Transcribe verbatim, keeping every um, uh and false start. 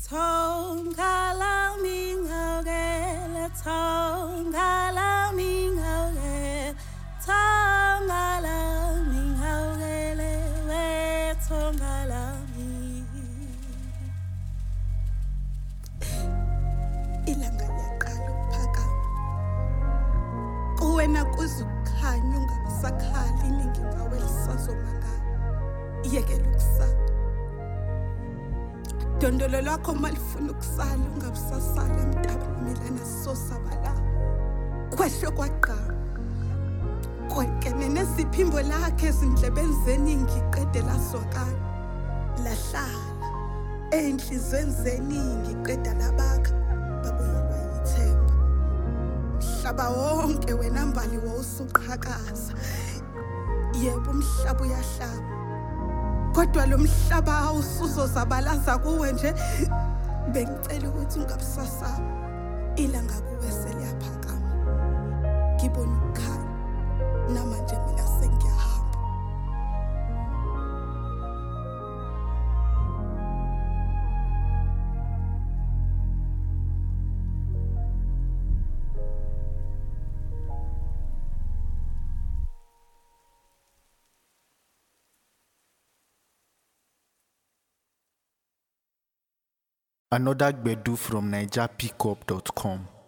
Tongala mingoge, tongala mingoge, tongala mingoge, we tongala mi. Ilanga liyaqala ukuphakama. Kuwena kuzukhanya ungabisakhali iningi ngawe lisazomangala. Iyekela ukusaba. Dondolo lwakho malifuna ukusala ungabusasala mntabamelana sosabala. Kwehle kwaqala. Kwekene nesiphimbo lakhe ezindlebeni zeningi qede lasokala. Lahlala. Enhlizweni zeningi qeda labakha babuyelwa yithemba. Mhlaba wonke wena mbali wawusuqhakaza. Yebo umhlaba uyahlaba. Kodwa lo mhlaba awusuzozabalaza kuwe nje bengicela ukuthi ungabusasaba ilanga kuwe seliyaphakama ngibona ukukhanya namanje mina sengiyahamba. Another Gbedu from Niger Pickup dot com.